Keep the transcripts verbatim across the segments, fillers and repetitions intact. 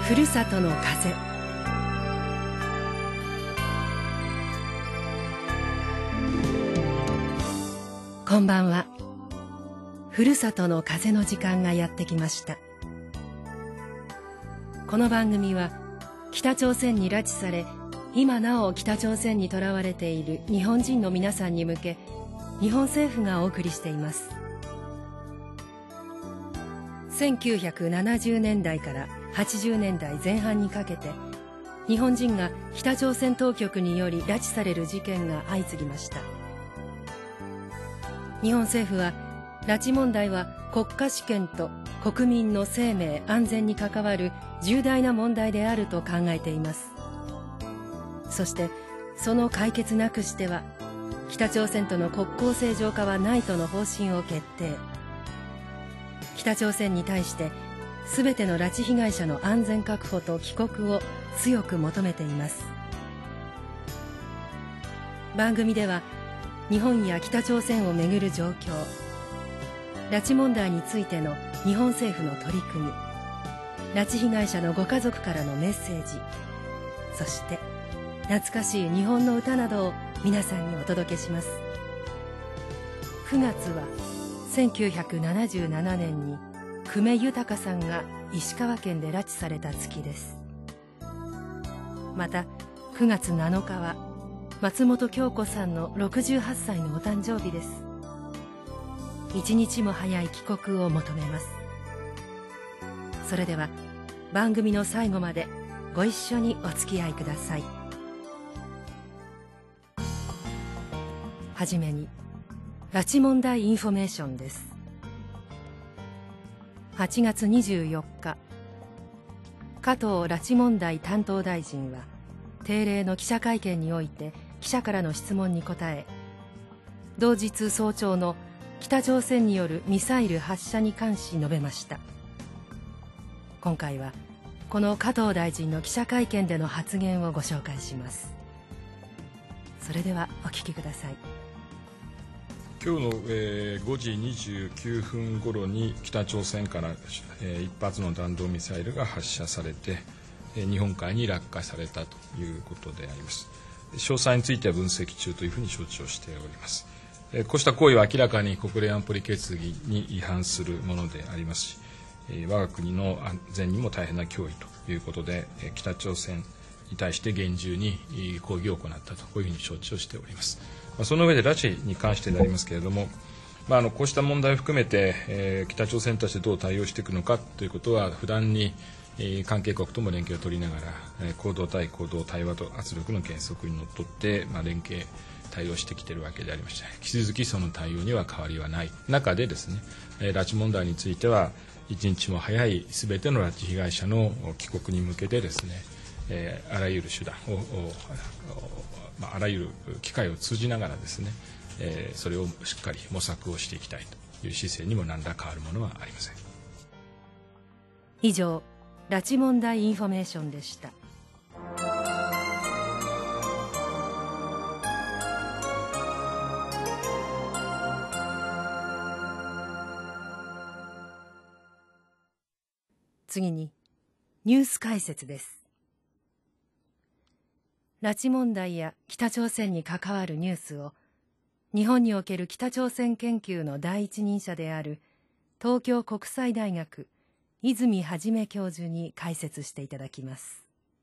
ふるさとの風。こんばんは。ふるさとの風の時間がやってきました。この番組は北朝鮮に拉致され、今なお北朝鮮にとらわれている日本人の皆さんに向け、日本政府がお送りしています。せんきゅうひゃくななじゅうねんだいからはちじゅうねんだいぜん半にかけて、日本人が北朝鮮当局により拉致される事件が相次ぎました。日本政府は、拉致問題は国家主権と国民の生命安全に関わる重大な問題であると考えています。そしてその解決なくしては北朝鮮との国交正常化はないとの方針を決定。北朝鮮に対して全ての拉致被害者の安全確保と帰国を強く求めています。番組では日本や北朝鮮をめぐる状況、拉致問題についての日本政府の取り組み、拉致被害者のご家族からのメッセージ、そして懐かしい日本の歌などを皆さんにお届けします。くがつはせんきゅうひゃくななじゅうななねんに久米豊さんが石川県で拉致された月です。またくがつなのかは松本京子さんのろくじゅうはっさいのお誕生日です。一日も早い帰国を求めます。それでは番組の最後までご一緒にお付き合いください。はじめに拉致問題インフォメーションです。はちがつにじゅうよっか、加藤拉致問題担当大臣は定例の記者会見において記者からの質問に答え、同日早朝の北朝鮮によるミサイル発射に関し述べました。今回はこの加藤大臣の記者会見での発言をご紹介します。それではお聞きください。 今日の、えー、ごじにじゅうきゅうふんごろに北朝鮮から、えー、一発の弾道ミサイルが発射されて、えー、日本海に落下されたということであります。詳細については分析中というふうに承知をしております。えー、こうした行為は明らかに国連安保理決議に違反するものでありますし、えー、我が国の安全にも大変な脅威ということで、えー、北朝鮮に対して厳重に抗議を行ったと、こういうふうに承知をしております。その上で拉致に関してでありますけれども、まあ、あのこうした問題を含めて、えー、北朝鮮に対してどう対応していくのかということは、不断に、えー、関係国とも連携を取りながら、えー、行動対行動、対話と圧力の原則にのっとって、まあ、連携対応してきているわけでありまして、引き続きその対応には変わりはない中でですね、えー、拉致問題については一日も早いすべての拉致被害者の帰国に向けてですね、えー、あらゆる手段を、まあ、あらゆる機会を通じながらですね、えー、それをしっかり模索をしていきたいという姿勢にも何ら変わるものはありません。 以上、拉致問題インフォメーションでした。次にニュース解説です。拉致問題や北朝鮮に関わるニュースを日本における北朝鮮研究の第一人者である東京国際大学泉元教授に解説していただきます。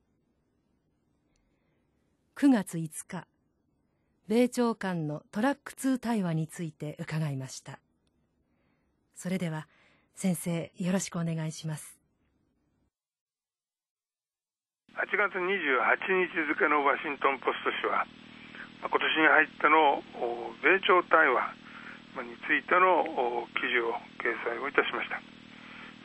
くがついつか、米朝間のトラックツー対話について伺いました。それでは先生、よろしくお願いします。 はちがつにじゅうはちにち付のワシントン・ポスト紙は、今年に入っての米朝対話についての記事を掲載をいたしました。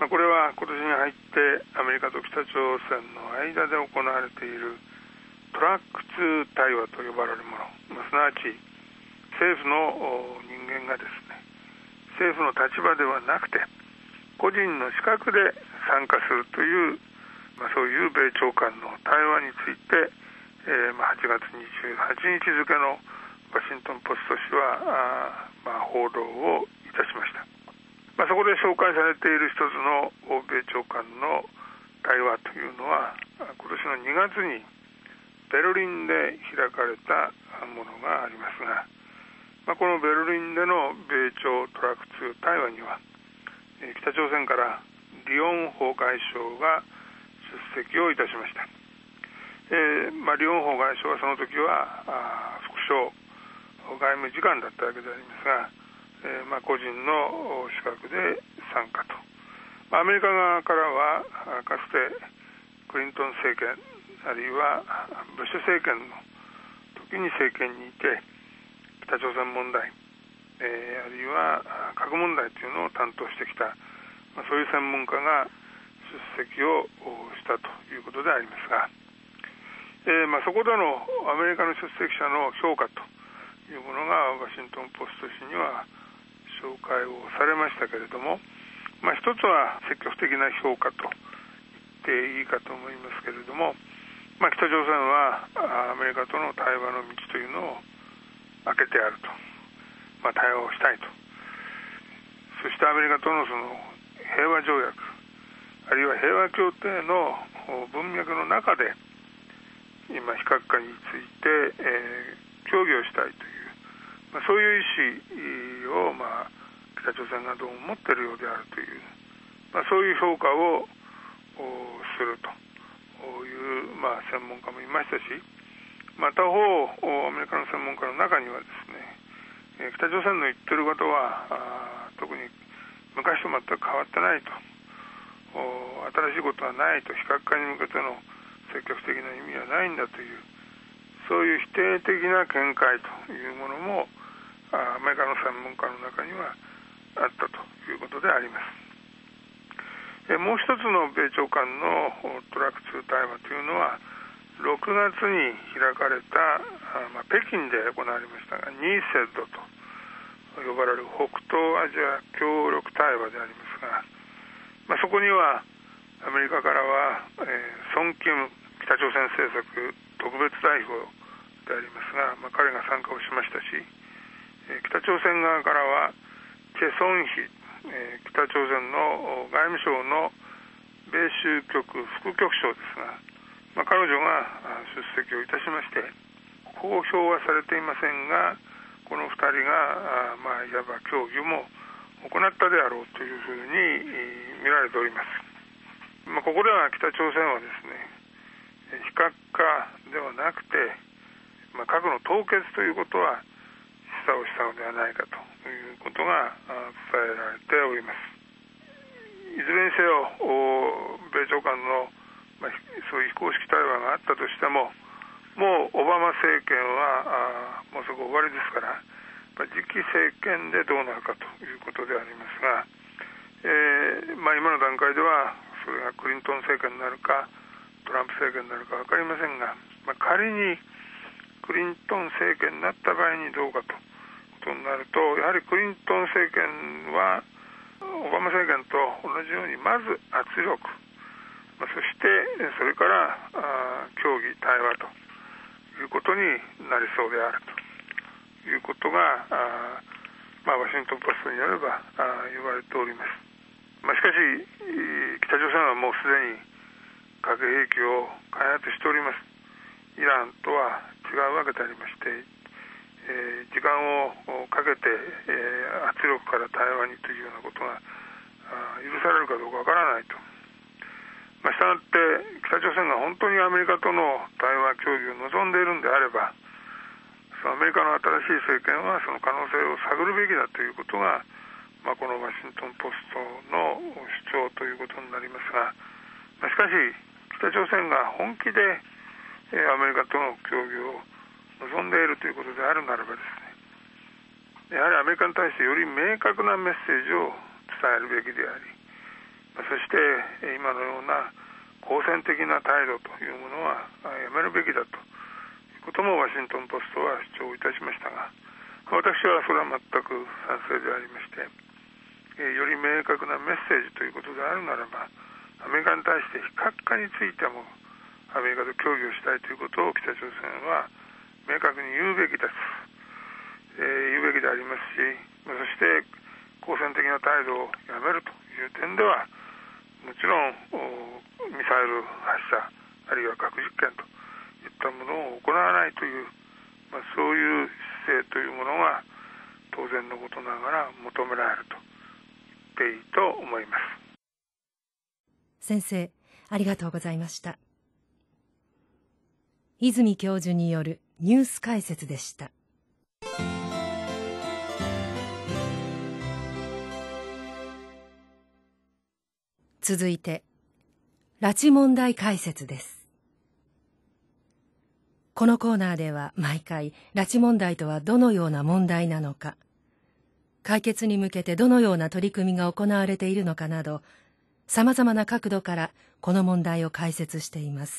これは今年に入ってアメリカと北朝鮮の間で行われているトラックツー対話と呼ばれるもの、すなわち政府の人間がですね、政府の立場ではなくて個人の資格で参加するという、まあ、そういう米朝間の対話について、えーまあ、はちがつにじゅうはちにち付のワシントン・ポスト紙はあ、まあ、報道をいたしました。まあ、そこで紹介されている一つの欧米朝間の対話というのは今年のにがつにベルリンで開かれたものがありますが、まあ、このベルリンでの米朝トラックツー対話には北朝鮮からリヨン法外相が出席をいたしました。えーまあ、リヨン法外相はその時は副省外務次官だったわけでありますが、えーまあ、個人の資格で参加と、アメリカ側からはかつてクリントン政権あるいはブッシュ政権の時に政権にいて北朝鮮問題、えー、あるいは核問題というのを担当してきた、まあ、そういう専門家が出席をしたということでありますが、えーまあ、そこでのアメリカの出席者の評価というものがワシントンポスト紙には紹介をされましたけれども、まあ、一つは積極的な評価と言っていいかと思いますけれども、まあ、北朝鮮はアメリカとの対話の道というのを開けてやると、まあ、対話をしたいと、そしてアメリカとのその平和条約あるいは平和協定の文脈の中で今非核化について、えー、協議をしたいという、まあ、そういう意思を、まあ、北朝鮮がどう思っているようであるという、まあ、そういう評価をするという、まあ、専門家もいましたし、また他方アメリカの専門家の中にはですね、北朝鮮の言ってることは特に昔と全く変わってないと、新しいことはないと、非核化に向けての積極的な意味はないんだという、そういう否定的な見解というものもアメリカの専門家の中にはあったということであります。もう一つの米朝間のトラックツー対話というのはろくがつに開かれた、まあ、北京で行われましたが、ニーセッドと呼ばれる北東アジア協力対話でありますが、まあ、そこにはアメリカからは、えー、ソン・キム北朝鮮政策特別代表でありますが、まあ、彼が参加をしましたし、えー、北朝鮮側からはチェ・ソンヒ、えー、北朝鮮の外務省の米州局副局長ですが、まあ、彼女が出席をいたしまして、公表はされていませんが、このふたりが、あまあ、いわば協議も行ったであろうというふうに見られております。まあ、ここでは北朝鮮はですね、非核化ではなくて、まあ、核の凍結ということは示唆をしたのではないかということが伝えられております。いずれにせよ米朝間の、まあ、そういう非公式対話があったとしても、もうオバマ政権はもうすぐ終わりですから、まあ、次期政権でどうなるかということでありますが、えーまあ、今の段階ではそれがクリントン政権になるかトランプ政権になるか分かりませんが、まあ、仮にクリントン政権になった場合にどうかということになると、やはりクリントン政権はオバマ政権と同じようにまず圧力、まあ、そしてそれからあ協議対話ということになりそうであるということがあ、まあ、ワシントンポストによればあ言われております。まあ、しかし北朝鮮はもうすでに核兵器を開発しております。イランとは違うわけでありまして、えー、時間をかけて、えー、圧力から対話にというようなことが許されるかどうかわからないと。まあ、したがって北朝鮮が本当にアメリカとの対話協議を望んでいるんであれば、そのアメリカの新しい政権はその可能性を探るべきだということが、まあ、このワシントンポストの主張ということになりますが、まあ、しかし北朝鮮が本気でアメリカとの協議を望んでいるということであるならばですね、やはりアメリカに対してより明確なメッセージを伝えるべきであり、そして今のような好戦的な態度というものはやめるべきだということもワシントンポストは主張いたしましたが、私はそれは全く賛成でありまして、より明確なメッセージということであるならば、アメリカに対して非核化についてもアメリカと協議をしたいということを北朝鮮は明確に言うべきです、えー、言うべきでありますし、そして好戦的な態度をやめるという点ではもちろんミサイル発射あるいは核実験といったものを行わないという、まあ、そういう姿勢というものが当然のことながら求められると言っていいと思います。 先生、ありがとうございました。泉教授によるニュース解説でした。続いて、拉致問題解説です。このコーナーでは毎回、拉致問題とはどのような問題なのか、解決に向けてどのような取り組みが行われているのかなど、さまざまな角度からこの問題を解説しています。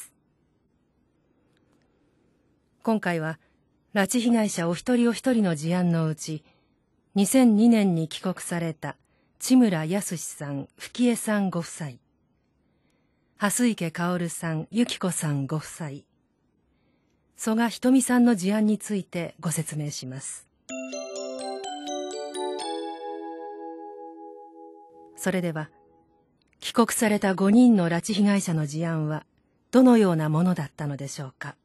今回は、拉致被害者お一人お一人の事案のうち、にせんにねんに帰国された地村保さん、富貴恵さんご夫妻、蓮池薫さん、由紀子さんご夫妻、曽我ひとみさんの事案についてご説明します。それでは、帰国されたごにんの拉致被害者の事案はどのようなものだったのでしょうか。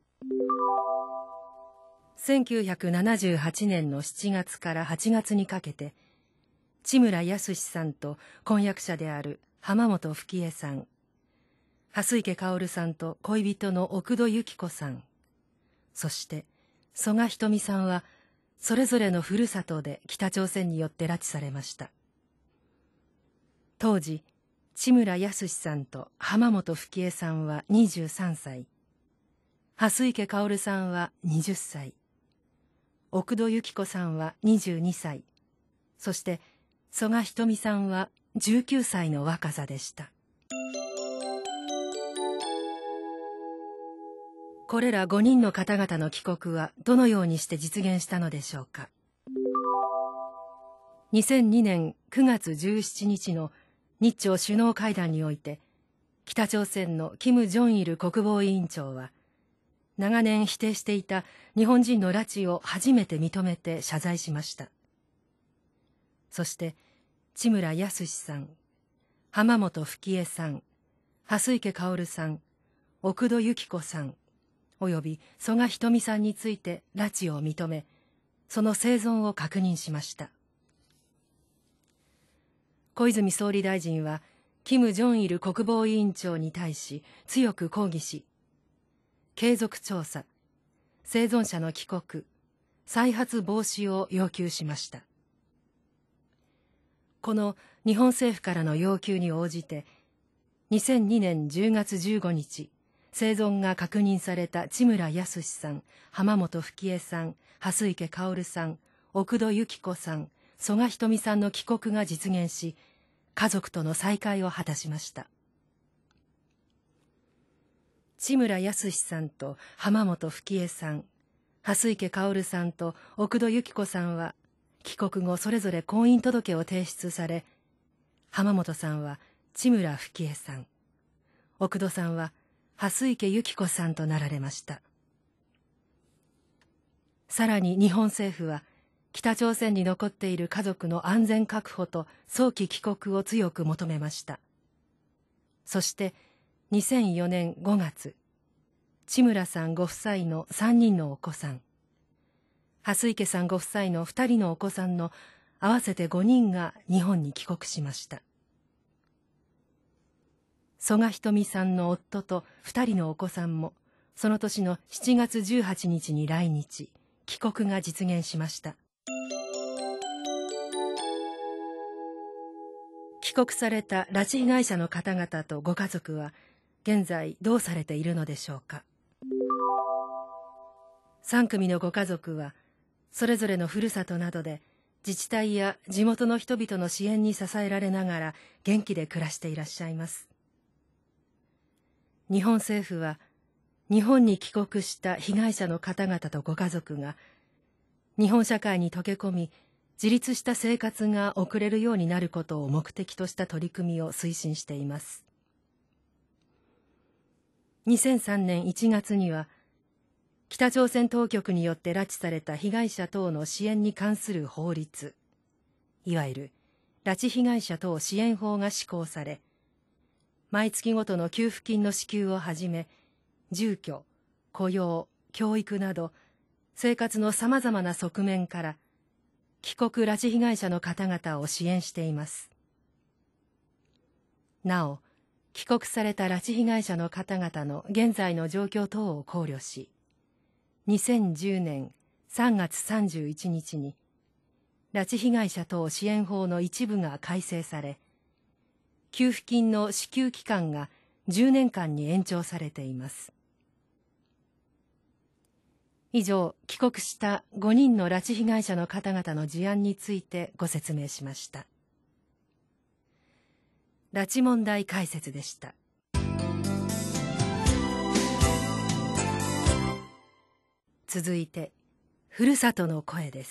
せんきゅうひゃくななじゅうはちねんのしちがつからはちがつにかけて、地村保さんと婚約者である浜本富貴恵さん、蓮池薫さんと恋人の奥戸由紀子さん、そして曽我ひとみさんはそれぞれのふるさとで北朝鮮によって拉致されました。当時、地村保さんと浜本富貴恵さんはにじゅうさんさい、蓮池薫さんははたち、奥戸由紀子さんはにじゅうにさい、そして曽我ひとみさんはじゅうきゅうさいの若さでした。これらごにんの方々の帰国はどのようにして実現したのでしょうか。にせんにねんくがつじゅうしちにちの日朝首脳会談において、北朝鮮のキム・ジョンイル国防委員長は、長年否定していた日本人の拉致を初めて認めて謝罪しました。そして、地村保さん、浜本富貴恵さん、蓮池薫さん、奥戸由紀子さん、および曽我ひとみさんについて拉致を認め、その生存を確認しました。小泉総理大臣は、キム・ジョンイル国防委員長に対し強く抗議し、継続調査、生存者の帰国、再発防止を要求しました。この日本政府からの要求に応じて、にせんにねんじゅうがつじゅうごにち、生存が確認された地村保さん、浜本富貴恵さん、蓮池薫さん、奥戸由紀子さん、曽我ひとみさんの帰国が実現し、家族との再会を果たしました。地村保さんと浜本富貴恵さん、蓮池薫さんと奥戸由紀子さんは、帰国後それぞれ婚姻届を提出され、浜本さんは地村富貴恵さん、奥戸さんは蓮池由紀子さんとなられました。さらに日本政府は、北朝鮮に残っている家族の安全確保と早期帰国を強く求めました。そしてにせんよねんごがつ、地村さんご夫妻のさんにんのお子さん、蓮池さんご夫妻のふたりのお子さんの合わせてごにんが日本に帰国しました。曽我ひとみさんの夫とふたりのお子さんも、その年のしちがつじゅうはちにちに来日、帰国が実現しました。帰国された拉致被害者の方々とご家族は、現在どうされているのでしょうか。さんくみのご家族は、それぞれのふるさとなどで、自治体や地元の人々の支援に支えられながら元気で暮らしていらっしゃいます。日本政府は、日本に帰国した被害者の方々とご家族が、日本社会に溶け込み、自立した生活が送れるようになることを目的とした取り組みを推進しています。にせんさんねんいちがつには、北朝鮮当局によって拉致された被害者等の支援に関する法律、いわゆる拉致被害者等支援法が施行され、 毎月ごとの給付金の支給をはじめ、住居、雇用、教育など生活のさまざまな側面から帰国拉致被害者の方々を支援しています。なお、帰国された拉致被害者の方々の現在の状況等を考慮し、にせんじゅうねんさんがつさんじゅういちにちに拉致被害者等支援法の一部が改正され、給付金の支給期間がじゅうねんかんに延長されています。以上、帰国したごにんの拉致被害者の方々の事案についてご説明しました。拉致問題解説でした。続いて、ふるさとの声です。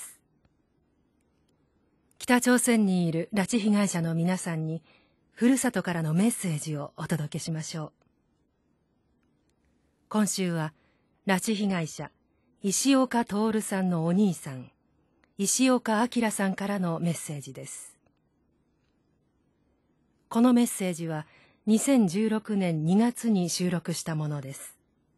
北朝鮮にいる拉致被害者の皆さんに、ふるさとからのメッセージをお届けしましょう。今週は、拉致被害者、石岡徹さんのお兄さん、石岡明さんからのメッセージです。このメッセージは、にせんじゅうろくねんにがつに収録したものです。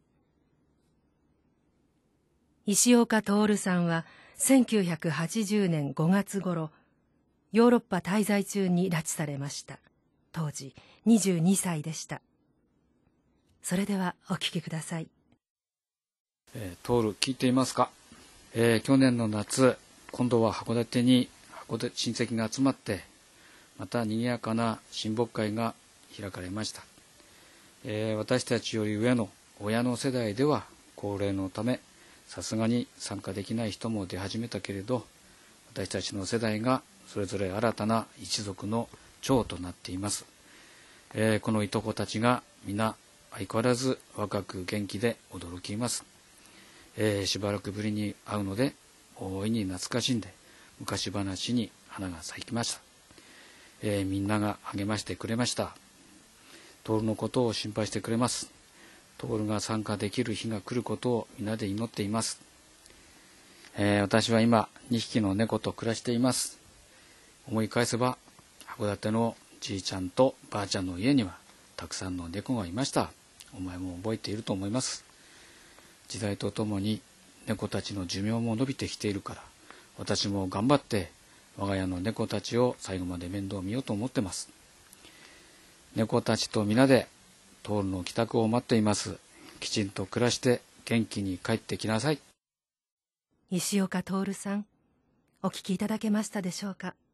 石岡徹さんは、せんきゅうひゃくはちじゅうねんごがつ頃、ヨーロッパ滞在中に拉致されました。当時にじゅうにさいでした。それではお聞きください。 えー、徹聞いていますか、えー、去年の夏、今度は函館に函館親戚が集まって、また賑やかな親睦会が開かれました。えー、私たちより上の親の世代では高齢のため、さすがに参加できない人も出始めたけれど、私たちの世代がそれぞれ新たな一族の長となっています。えー、このいとこたちが皆相変わらず若く元気で驚きます。えー、しばらくぶりに会うので大いに懐かしんで昔話に花が咲きました。えー、みんなが励ましてくれました。徹のことを心配してくれます。徹が参加できる日が来ることを皆で祈っています。えー、私は今にひきの猫と暮らしています。思い返せば函館のじいちゃんとばあちゃんの家にはたくさんの猫がいました。お前も覚えていると思います。時代とともに猫たちの寿命も伸びてきているから、私も頑張って我が家の猫たちを最後まで面倒見ようと思ってます。猫たちと皆で徹の帰宅を待っています。きちんと暮らして元気に帰ってきなさい。 石岡徹さん、お聞きいただけましたでしょうか。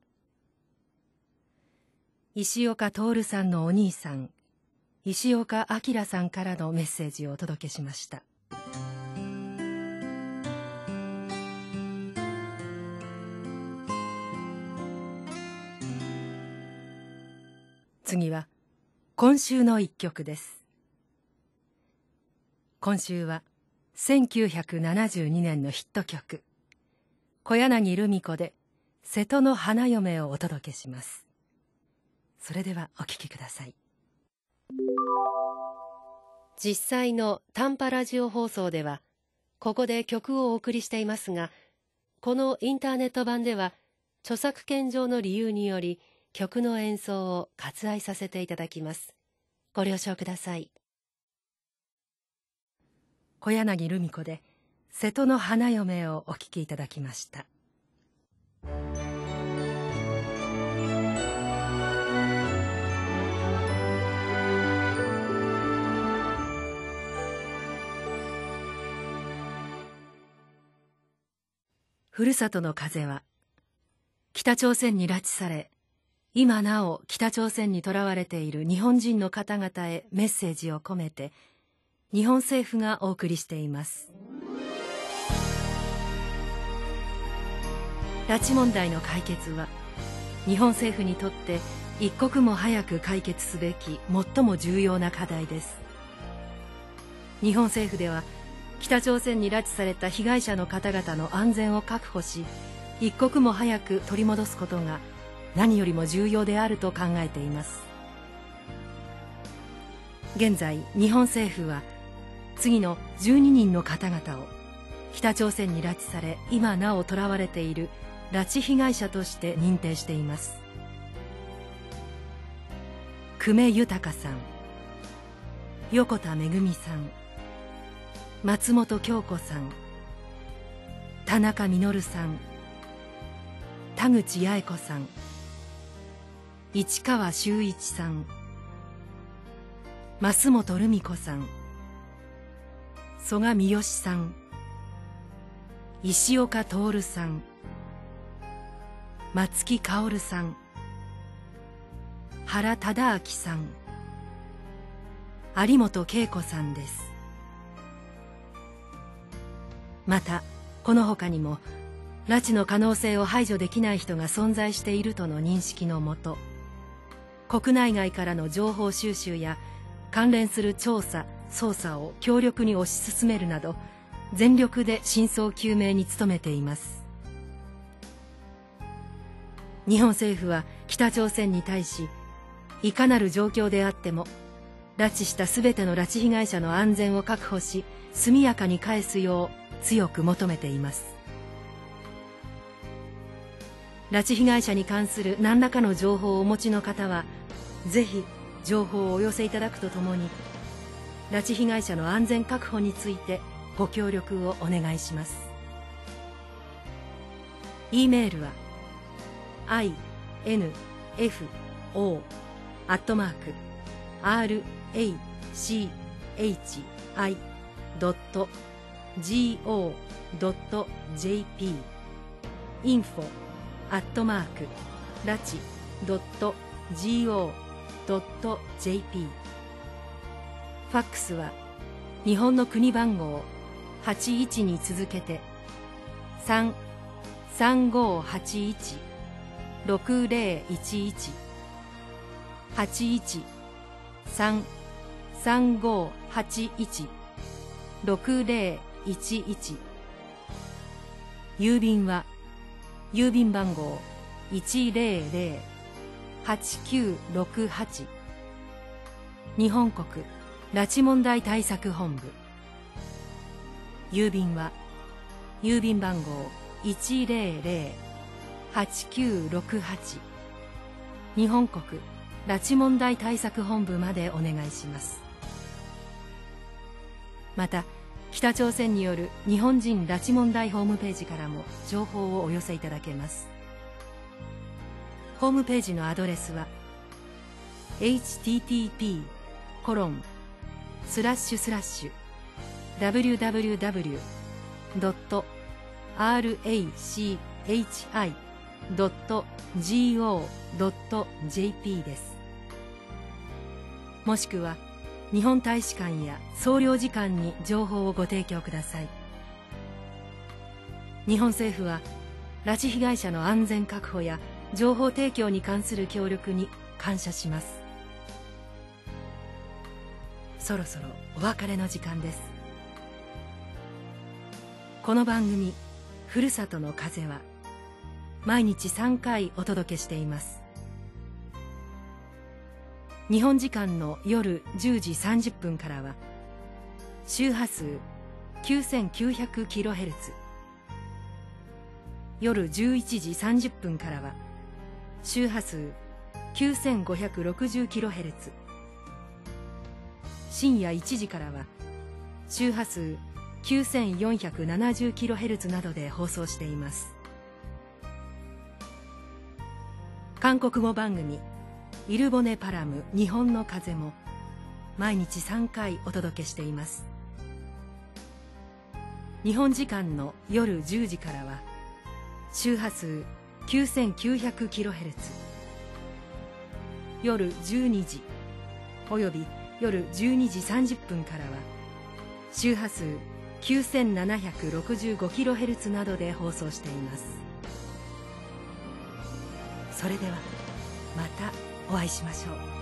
石岡徹さんのお兄さん、石岡明さんからのメッセージをお届けしました。次は今週の一曲です。今週はせんきゅうひゃくななじゅうにねんのヒット曲、小柳ルミ子で瀬戸の花嫁をお届けします。それではお聴きください。実際の短波ラジオ放送ではここで曲をお送りしていますが、このインターネット版では著作権上の理由により曲の演奏を割愛させていただきます。ご了承ください。小柳ルミ子で瀬戸の花嫁をお聴きいただきました。ふるさとの風は北朝鮮に拉致され、今なお北朝鮮にとらわれている日本人の方々へメッセージを込めて日本政府がお送りしています。拉致問題の解決は日本政府にとって一刻も早く解決すべき最も重要な課題です。日本政府では北朝鮮に拉致された被害者の方々の安全を確保し、一刻も早く取り戻すことが何よりも重要であると考えています。現在日本政府は次のじゅうににんの方々を北朝鮮に拉致され今なお囚われている拉致被害者として認定しています。久米豊さん、 横田めぐみさん、松本京子さん、田中実さん、田口八重子さん、市川修一さん、増本留美子さん、曽我三好さん、石岡徹さん、松木薫さん、原忠明さん、有本恵子さんです。またこの他にも拉致の可能性を排除できない人が存在しているとの認識のもと、国内外からの情報収集や関連する調査・捜査を強力に推し進めるなど、全力で真相究明に努めています。日本政府は北朝鮮に対し、いかなる状況であっても拉致したすべての拉致被害者の安全を確保し、速やかに返すよう強く求めています。拉致被害者に関する何らかの情報をお持ちの方は、ぜひ情報をお寄せいただくとともに、拉致被害者の安全確保についてご協力をお願いします。E メールは アイエヌエフオー アットマーク アールエーシーエイチアイ ドット ジーオー ドット ジェーピー インフォ アットマーク ラチ ドット ジーオー ドット ジェーピー。 ファックスは日本の国番号はちいちに続けて さんさんごはちいちろくぜろいちいち はちいちさんさんごはちいちろくぜろいちいち。郵便は郵便番号 いちぜろぜろはちきゅうろくはち、 日本国拉致問題対策本部。郵便は郵便番号 いちぜろぜろはちきゅうろくはち、 日本国拉致問題対策本部までお願いします。また北朝鮮による日本人拉致問題ホームページからも情報をお寄せいただけます。ホームページのアドレスは エイチティーティーピーコロンスラッシュスラッシュダブリューダブリューダブリュードットアールエーシーエイチアイドットジーオードットジェーピー です。もしくは日本大使館や総領事館に情報をご提供ください。日本政府は拉致被害者の安全確保や情報提供に関する協力に感謝します。そろそろお別れの時間です。この番組「ふるさとの風」は毎日さんかいお届けしています。日本時間の夜じゅうじさんじゅっぷんからは周波数 きゅうせんきゅうひゃくキロヘルツ、 夜じゅういちじさんじゅっぷんからは周波数 きゅうせんごひゃくろくじゅうキロヘルツ、 深夜いちじからは周波数 きゅうせんよんひゃくななじゅうキロヘルツ などで放送しています。韓国語番組イルボネパラム日本の風も毎日さんかいお届けしています。日本時間の夜じゅうじからは周波数 きゅうせんきゅうひゃくキロヘルツ、 夜じゅうにじおよび夜じゅうにじさんじゅっぷんからは周波数 きゅうせんななひゃくろくじゅうごキロヘルツ などで放送しています。それではまたお会いしましょう。